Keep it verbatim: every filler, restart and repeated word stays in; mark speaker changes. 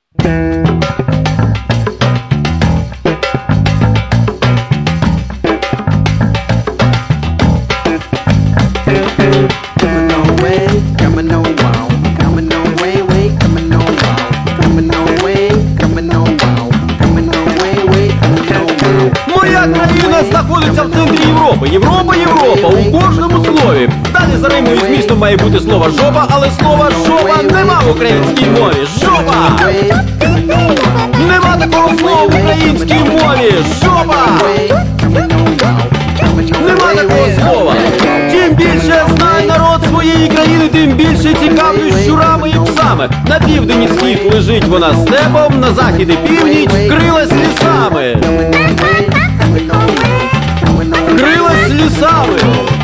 Speaker 1: Країна знаходиться в центрі Європи. Європа, Європа, у кожному слові. Далі за римою змістом має бути слово жопа, але слова жопа нема в українській мові. Жопа! Нема такого слова в українській мові. Жопа! Нема такого слова. Чим більше знає народ своєї країни, тим більше цікавлюсь щурами і псами. На південь схід лежить вона степом, на захід і північ вкрилась лісами. Вкрилась лісами.